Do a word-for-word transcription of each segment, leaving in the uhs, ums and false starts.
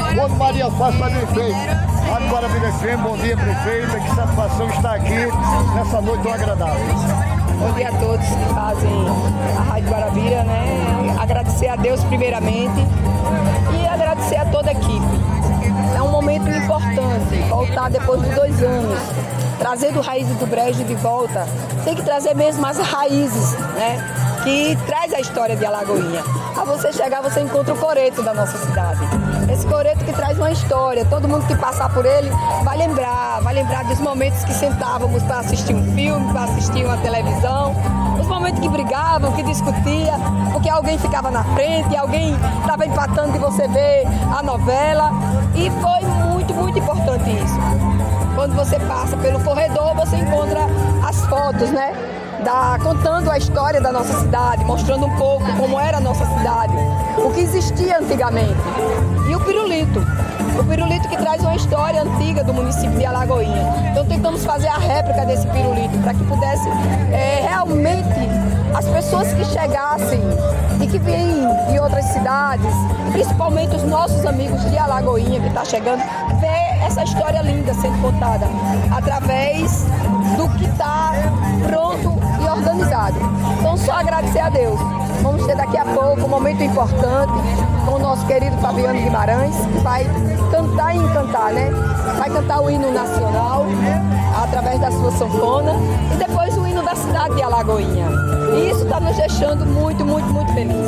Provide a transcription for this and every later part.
Quando Maria faz, faz bem feito. Rádio Guarabira F M, bom dia, prefeita. Que satisfação estar aqui nessa noite tão agradável. Bom dia a todos que fazem a Rádio Guarabira, né? Agradecer a Deus primeiramente e agradecer a toda a equipe. É um momento importante, voltar depois de dois anos, trazendo Raízes do Brejo de volta. Tem que trazer mesmo as raízes, né? Que traz a história de Alagoinha. A você chegar, você encontra o coreto da nossa cidade. Esse coreto que traz uma história. Todo mundo que passar por ele vai lembrar, vai lembrar dos momentos que sentávamos para assistir um filme, para assistir uma televisão, os momentos que brigavam, que discutia, porque alguém ficava na frente, alguém estava empatando de você ver a novela. E foi muito, muito importante isso. Quando você passa pelo corredor, você encontra as fotos, né? Da, contando a história da nossa cidade, mostrando um pouco como era a nossa cidade, o que existia antigamente. E o pirulito, o pirulito que traz uma história antiga do município de Alagoinha. Então tentamos fazer a réplica desse pirulito para que pudesse é, realmente as pessoas que chegassem e que vêm de outras cidades, principalmente os nossos amigos de Alagoinha que estão chegando, ver essa história linda sendo contada através do que está pronto e organizado. Então só agradecer a Deus. Vamos ter daqui a pouco um momento importante com o nosso querido Fabiano Guimarães, que vai cantar e encantar, né? Vai cantar o hino nacional através da sua sanfona e depois o hino da cidade de Alagoinha. E isso está nos deixando muito, muito, muito felizes.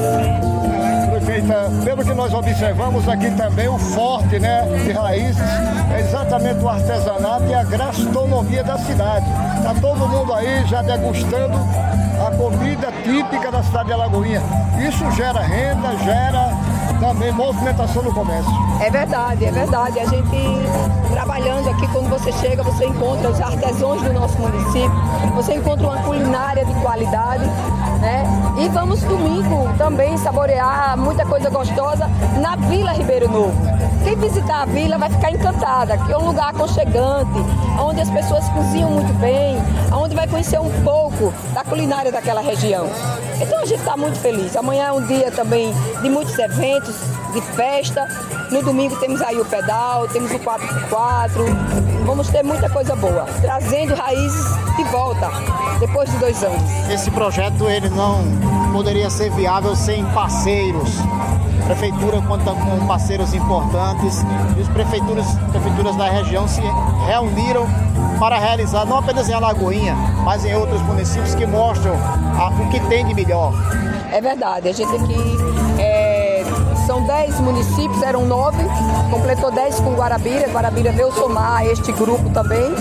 Prefeita, pelo que nós observamos aqui também, o forte, né, de raízes é exatamente o artesanato e a gastronomia da cidade. Está todo mundo aí já degustando a comida típica da cidade de Alagoinha. Isso gera renda, gera também movimentação no comércio. É verdade, é verdade. A gente trabalhando aqui, quando você chega, você encontra os artesãos do nosso município, você encontra uma culinária de qualidade, né? E vamos domingo também saborear muita coisa gostosa na Vila Ribeiro Novo. Quem visitar a vila vai ficar encantada, que é um lugar aconchegante, onde as pessoas cozinham muito bem, onde vai conhecer um pouco da culinária daquela região. Então a gente está muito feliz. Amanhã é um dia também de muitos eventos, de festa. No domingo temos aí o pedal, temos o quatro por quatro. Vamos ter muita coisa boa, trazendo raízes de volta, depois de dois anos. Esse projeto ele não poderia ser viável sem parceiros. A prefeitura conta com parceiros importantes e as prefeituras, prefeituras da região se reuniram para realizar, não apenas em Alagoinha, mas em outros municípios que mostram a, o que tem de melhor. É verdade, a gente aqui é, são dez municípios, eram nove, completou dez com Guarabira, Guarabira veio somar a este grupo também.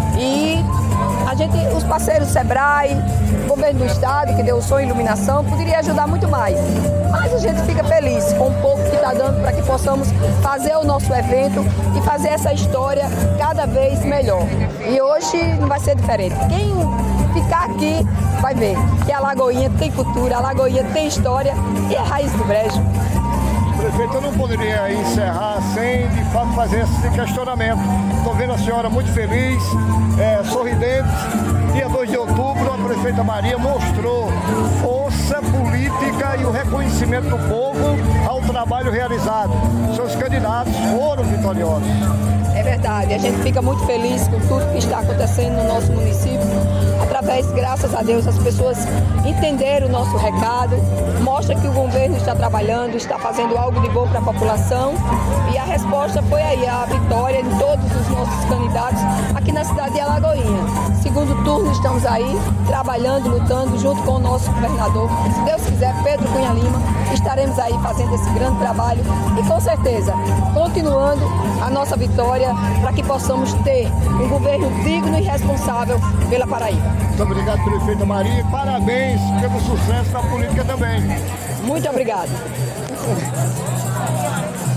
E a gente, os parceiros Sebrae, governo do estado, que deu o som e iluminação, poderia ajudar muito mais. Mas a gente fica feliz com o pouco que está dando para que possamos fazer o nosso evento e fazer essa história cada vez melhor. E hoje não vai ser diferente. Quem ficar aqui vai ver que a Alagoinha tem cultura, a Alagoinha tem história e é raiz do brejo. Prefeito, eu não poderia encerrar sem, de fato, fazer esse questionamento. Estou vendo a senhora muito feliz, é, sorridente. Dia dois de outubro, a prefeita Maria mostrou força política e o reconhecimento do povo ao trabalho realizado. Seus candidatos foram vitoriosos. É verdade, a gente fica muito feliz com tudo que está acontecendo no nosso município. Através, graças a Deus, as pessoas entenderam o nosso recado, mostra que o governo está trabalhando, está fazendo algo de bom para a população e a resposta foi aí, a vitória de todos os nossos candidatos aqui na cidade de Alagoinha. Segundo turno estamos aí, trabalhando, lutando junto com o nosso governador, se Deus quiser, Pedro Cunha Lima, estaremos aí fazendo esse grande trabalho e com certeza, continuando a nossa vitória para que possamos ter um governo digno e responsável pela Paraíba. Muito obrigado, prefeita Maria, e parabéns pelo sucesso da política também. Muito obrigado.